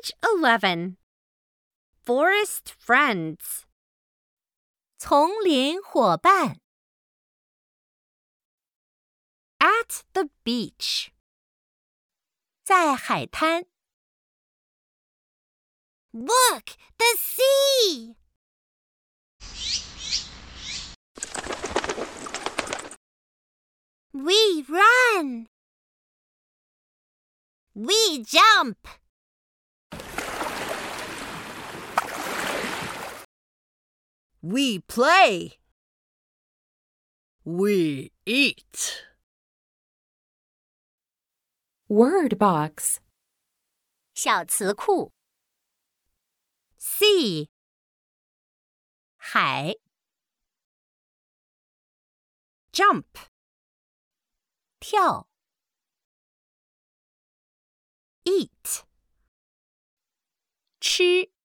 Page 11. Forest friends. 丛林伙伴 At the beach. 在海滩 Look, the sea! We run. We jump. We play. We eat. Word box. 小词库 Sea. 海 Jump. 跳 Eat. 吃